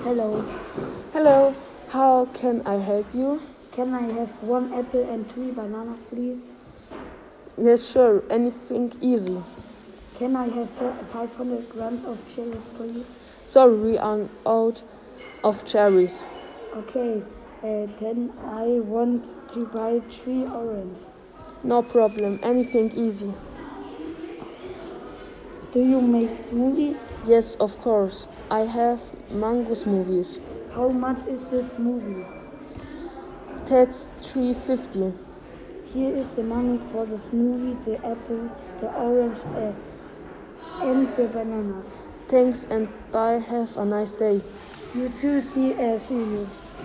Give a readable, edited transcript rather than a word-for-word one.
Hello. Hello, how can I help you? Can I have 1 apple and 3 bananas, please? Yes, sure, anything easy. Can I have 500 grams of cherries, please? Sorry, we are out of cherries. Okay, then I want to buy 3 oranges. No problem, anything easy. Do you make smoothies? Yes, of course. I have mango smoothies. How much is this smoothie? That's $3.50. Here is the money for the smoothie, the apple, the orange, and the bananas. Thanks and bye. Have a nice day. You too. See you.